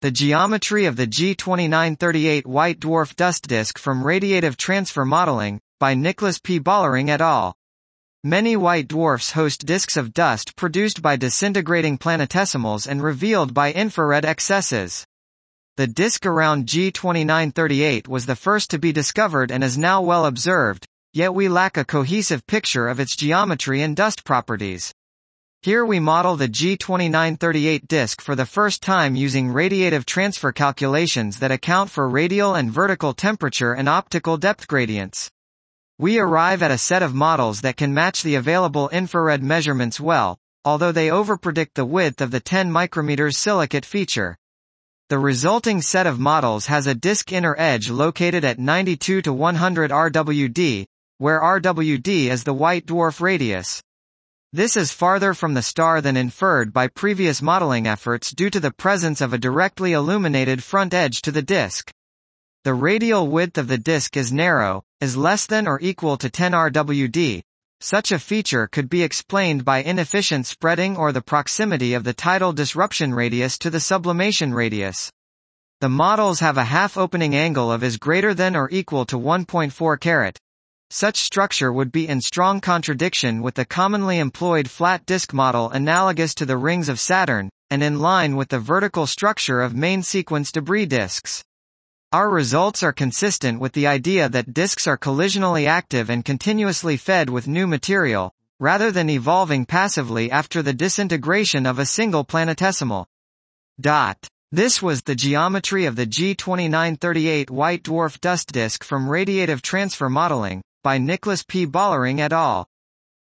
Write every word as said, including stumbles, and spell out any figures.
The geometry of the G twenty-nine thirty-eight white dwarf dust disk from radiative transfer modeling, by Nicholas P. Bollering et al. Many white dwarfs host disks of dust produced by disintegrating planetesimals and revealed by infrared excesses. The disk around G twenty-nine thirty-eight was the first to be discovered and is now well observed, yet we lack a cohesive picture of its geometry and dust properties. Here we model the G twenty-nine thirty-eight disk for the first time using radiative transfer calculations that account for radial and vertical temperature and optical depth gradients. We arrive at a set of models that can match the available infrared measurements well, although they overpredict the width of the ten micrometers silicate feature. The resulting set of models has a disk inner edge located at ninety-two to one hundred R W D, where R W D is the white dwarf radius. This is farther from the star than inferred by previous modeling efforts due to the presence of a directly illuminated front edge to the disk. The radial width of the disk is narrow, is less than or equal to ten R W D. Such a feature could be explained by inefficient spreading or the proximity of the tidal disruption radius to the sublimation radius. The models have a half-opening angle of is greater than or equal to one point four carat. Such structure would be in strong contradiction with the commonly employed flat disk model analogous to the rings of Saturn, and in line with the vertical structure of main sequence debris disks. Our results are consistent with the idea that disks are collisionally active and continuously fed with new material, rather than evolving passively after the disintegration of a single planetesimal. Dot. This was the geometry of the G twenty-nine thirty-eight white dwarf dust disk from radiative transfer modeling, by Nicholas P. Bollering et al.